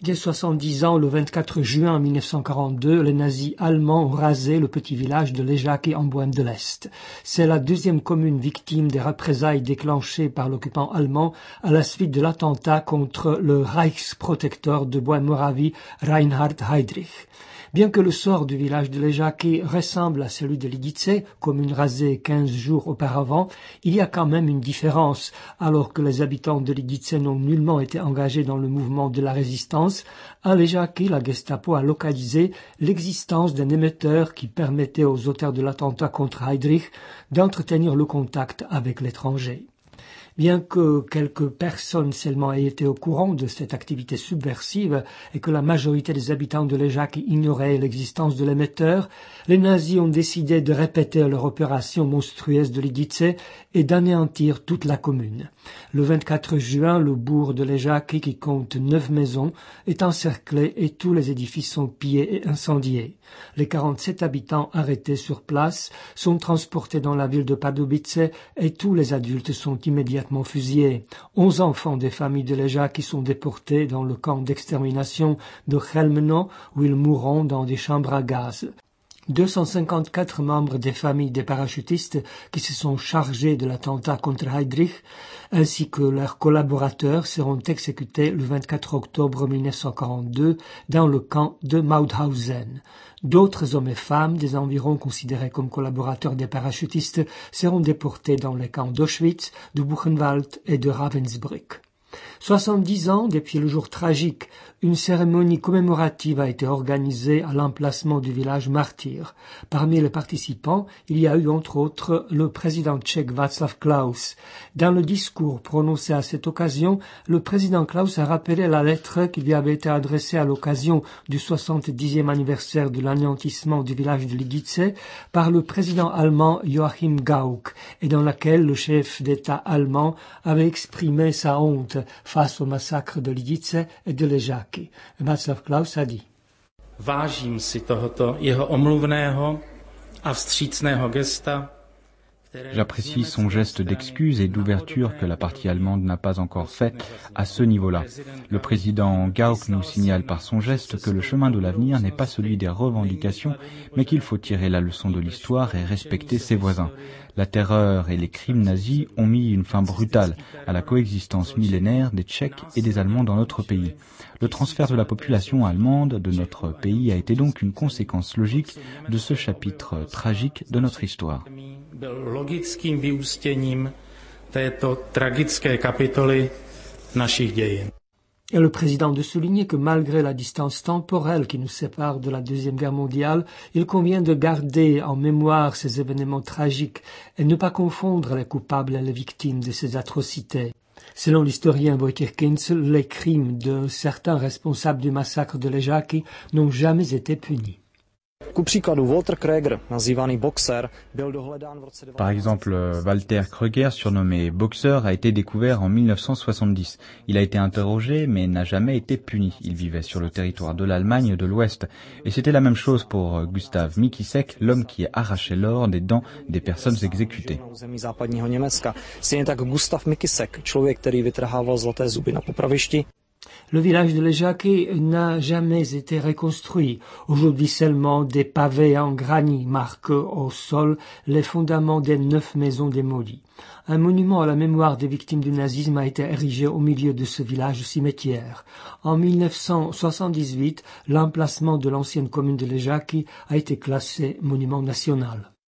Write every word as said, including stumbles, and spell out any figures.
Dès soixante-dix ans, le vingt-quatre juin mille neuf cent quarante-deux, les nazis allemands ont rasé le petit village de Ležáky en Bohême de l'Est. C'est la deuxième commune victime des représailles déclenchées par l'occupant allemand à la suite de l'attentat contre le Reichsprotektor de Bohême-Moravie, Reinhard Heydrich. Bien que le sort du village de Ležáky ressemble à celui de Lidice, commune rasée quinze jours auparavant, il y a quand même une différence. Alors que les habitants de Lidice n'ont nullement été engagés dans le mouvement de la résistance, à Ležáky, la Gestapo a localisé l'existence d'un émetteur qui permettait aux auteurs de l'attentat contre Heydrich d'entretenir le contact avec l'étranger. Bien que quelques personnes seulement aient été au courant de cette activité subversive et que la majorité des habitants de Ležáky ignoraient l'existence de l'émetteur, les nazis ont décidé de répéter leur opération monstrueuse de Lidice et d'anéantir toute la commune. Le vingt-quatre juin, le bourg de Ležáky, qui compte neuf maisons, est encerclé et tous les édifices sont pillés et incendiés. Les quarante-sept habitants arrêtés sur place sont transportés dans la ville de Pardubice et tous les adultes sont immédiatement fusillés. Onze enfants des familles de Ležáky sont déportés dans le camp d'extermination de Chełmno où ils mourront dans des chambres à gaz. deux cent cinquante-quatre membres des familles des parachutistes qui se sont chargés de l'attentat contre Heydrich ainsi que leurs collaborateurs seront exécutés le vingt-quatre octobre mille neuf cent quarante-deux dans le camp de Mauthausen. D'autres hommes et femmes des environs considérés comme collaborateurs des parachutistes seront déportés dans les camps d'Auschwitz, de Buchenwald et de Ravensbrück. Soixante-dix ans depuis le jour tragique, une cérémonie commémorative a été organisée à l'emplacement du village martyr. Parmi les participants, il y a eu entre autres le président tchèque Václav Klaus. Dans le discours prononcé à cette occasion, le président Klaus a rappelé la lettre qui lui avait été adressée à l'occasion du soixante-dixième anniversaire de l'anéantissement du village de Lidice par le président allemand Joachim Gauck et dans laquelle le chef d'État allemand avait exprimé sa honte face au massacre de Lidice et de Ležáky. Václav Klaus a dit: Vážím si tohoto jeho omluvného a vstřícného gesta. J'apprécie son geste d'excuse et d'ouverture que la partie allemande n'a pas encore fait à ce niveau-là. Le président Gauck nous signale par son geste que le chemin de l'avenir n'est pas celui des revendications, mais qu'il faut tirer la leçon de l'histoire et respecter ses voisins. La terreur et les crimes nazis ont mis une fin brutale à la coexistence millénaire des Tchèques et des Allemands dans notre pays. Le transfert de la population allemande de notre pays a été donc une conséquence logique de ce chapitre tragique de notre histoire. Logickým vyústěním této tragické kapitoly našich dějin. Et le président de souligner que malgré la distance temporelle qui nous sépare de la Deuxième Guerre mondiale, il convient de garder en mémoire ces événements tragiques et ne pas confondre les coupables et les victimes de ces atrocités. Selon l'historien Wojciech Kinzel, les crimes de certains responsables du massacre de Ležáky n'ont jamais été punis. Par exemple, Walter Kröger, surnommé Boxer, a été découvert en mille neuf cent soixante-dix. Il a été interrogé, mais n'a jamais été puni. Il vivait sur le territoire de l'Allemagne de l'Ouest. Et c'était la même chose pour Gustav Mikisek, l'homme qui arrachait l'or des dents des personnes exécutées. Le village de Ležáky n'a jamais été reconstruit. Aujourd'hui seulement des pavés en granit marquent au sol les fondements des neuf maisons démolies. Un monument à la mémoire des victimes du nazisme a été érigé au milieu de ce village cimetière. En mille neuf cent soixante-dix-huit, l'emplacement de l'ancienne commune de Ležáky a été classé monument national.